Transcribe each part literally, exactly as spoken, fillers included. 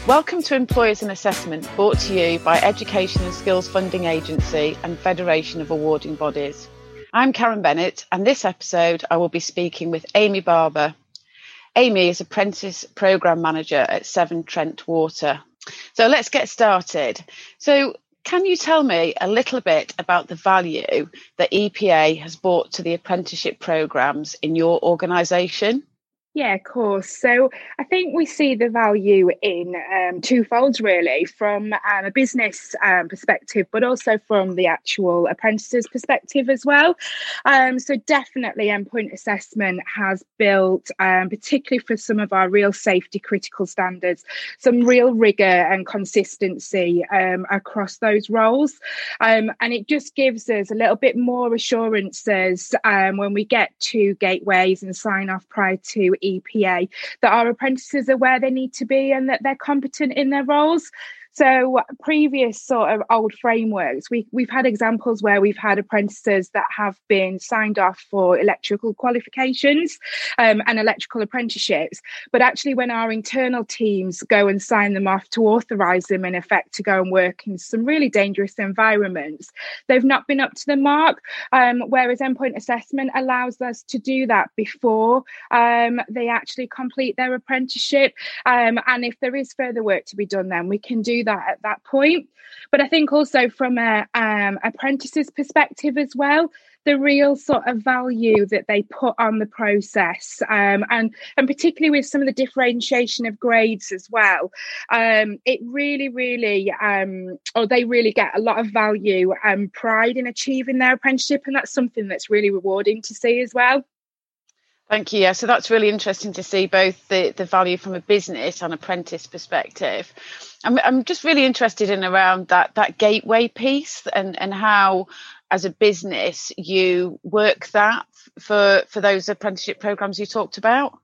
Welcome to Employers and Assessment, brought to you by Education and Skills Funding Agency and Federation of Awarding Bodies. I'm Karen Bennett, and this episode I will be speaking with Amy Barber. Amy is Apprentice Programme Manager at Severn Trent Water. So let's get started. So can you tell me a little bit about the value that E P A has brought to the apprenticeship programmes in your organisation? Yeah, of course. So I think we see the value in um, two folds, really, from um, a business um, perspective, but also from the actual apprentices' perspective as well. Um, so definitely endpoint assessment has built, um, particularly for some of our real safety critical standards, some real rigour and consistency um, across those roles. Um, and it just gives us a little bit more assurances um, when we get to gateways and sign off prior to E P A, that our apprentices are where they need to be and that they're competent in their roles. So previous sort of old frameworks, we, we've had examples where we've had apprentices that have been signed off for electrical qualifications um, and electrical apprenticeships. But actually when our internal teams go and sign them off to authorise them in effect to go and work in some really dangerous environments, they've not been up to the mark. Um, whereas endpoint assessment allows us to do that before um, they actually complete their apprenticeship. Um, and if there is further work to be done, then we can do that at that point. But I think also from a um, apprentices perspective as well, the real sort of value that they put on the process um, and and particularly with some of the differentiation of grades as well, um, it really really um, or they really get a lot of value and pride in achieving their apprenticeship, and that's something that's really rewarding to see as well. Thank you. Yeah, so that's really interesting to see both the, the value from a business and apprentice perspective. I'm I'm just really interested in around that that gateway piece and, and how, as a business, you work that for, for those apprenticeship programmes you talked about.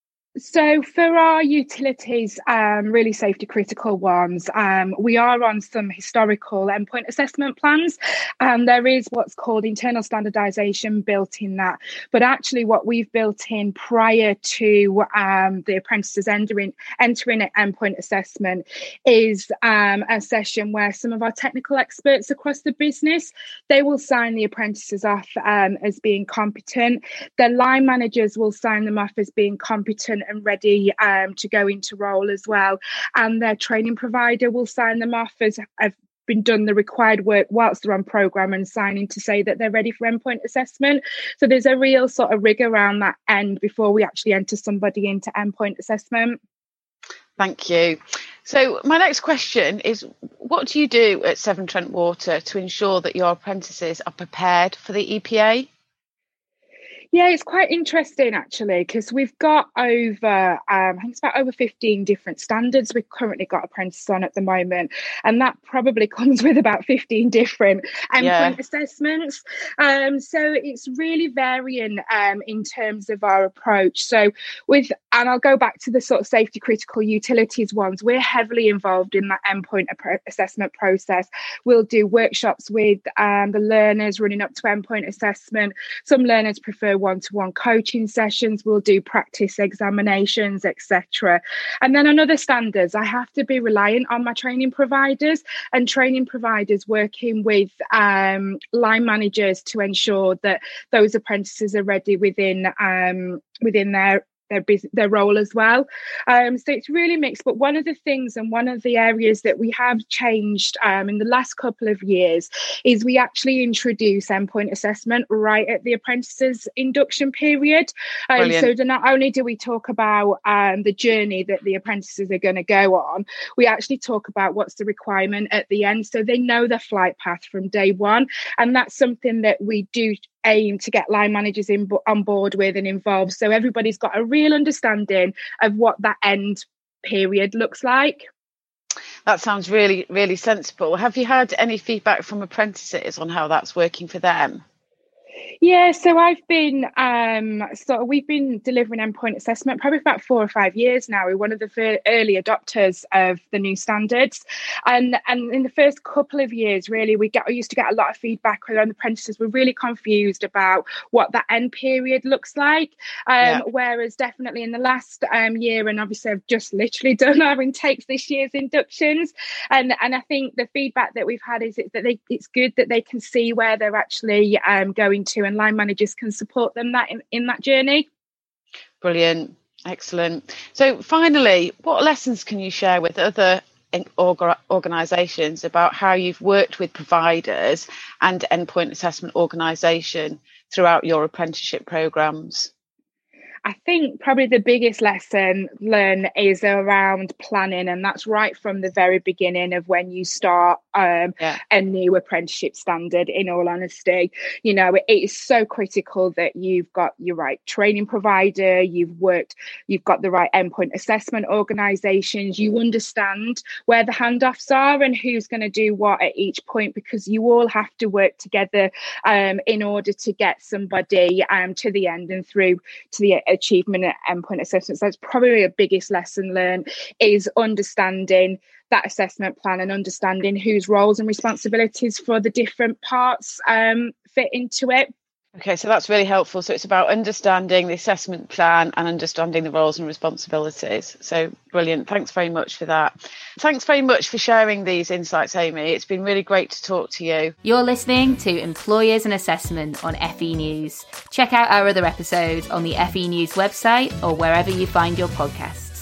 So for our utilities, um, really safety critical ones, um, we are on some historical endpoint assessment plans, and there is what's called internal standardisation built in that. But actually what we've built in prior to um, the apprentices entering, entering at endpoint assessment is um, a session where some of our technical experts across the business, they will sign the apprentices off um, as being competent. The line managers will sign them off as being competent and ready um, to go into role as well, and their training provider will sign them off as have been done the required work whilst they're on programme and signing to say that they're ready for endpoint assessment. So there's a real sort of rig around that end before we actually enter somebody into endpoint assessment. Thank you. So my next question is, what do you do at Severn Trent Water to ensure that your apprentices are prepared for the E P A? Yeah, it's quite interesting actually, because we've got over, um, I think it's about over fifteen different standards we've currently got apprentices on at the moment, and that probably comes with about fifteen different endpoint yeah. assessments. Um, so it's really varying um, in terms of our approach. So with, and I'll go back to the sort of safety critical utilities ones, we're heavily involved in that endpoint assessment process. We'll do workshops with um, the learners running up to endpoint assessment. Some learners prefer one-to-one coaching sessions, we'll do practice examinations, et cetera. And then on other standards, I have to be reliant on my training providers and training providers working with um, line managers to ensure that those apprentices are ready within um, within their their business, their role as well. Um, so it's really mixed. But one of the things and one of the areas that we have changed um, in the last couple of years is we actually introduce endpoint assessment right at the apprentices induction period. Um, so that not only do we talk about um, the journey that the apprentices are going to go on, we actually talk about what's the requirement at the end, so they know their flight path from day one. And that's something that we do aim to get line managers in on board with and involved, so everybody's got a real understanding of what that end period looks like. That sounds really, really sensible. Have you had any feedback from apprentices on how that's working for them? Yeah, so I've been um so we've been delivering endpoint assessment probably about four or five years now. We're one of the fir- early adopters of the new standards, and and in the first couple of years, really, we get I used to get a lot of feedback around the apprentices were really confused about what that end period looks like. Um, yeah. Whereas definitely in the last um year, and obviously I've just literally done our intakes this year's inductions, and and I think the feedback that we've had is that they it's good that they can see where they're actually um going to, and line managers can support them that in, in that journey. Brilliant. Excellent. So finally, what lessons can you share with other org- organisations about how you've worked with providers and endpoint assessment organisation throughout your apprenticeship programmes? I think probably the biggest lesson learned is around planning, and that's right from the very beginning of when you start um, yeah. a new apprenticeship standard. In all honesty, you know, it, it is so critical that you've got your right training provider, you've worked, you've got the right endpoint assessment organisations, you understand where the handoffs are and who's going to do what at each point, because you all have to work together um, in order to get somebody um, to the end and through to the achievement at endpoint assessments. That's probably the biggest lesson learned, is understanding that assessment plan and understanding whose roles and responsibilities for the different parts um, fit into it. Okay, so that's really helpful. So it's about understanding the assessment plan and understanding the roles and responsibilities. So brilliant. Thanks very much for that. Thanks very much for sharing these insights, Amy. It's been really great to talk to you. You're listening to Employers and Assessment on F E News. Check out our other episodes on the F E News website or wherever you find your podcasts.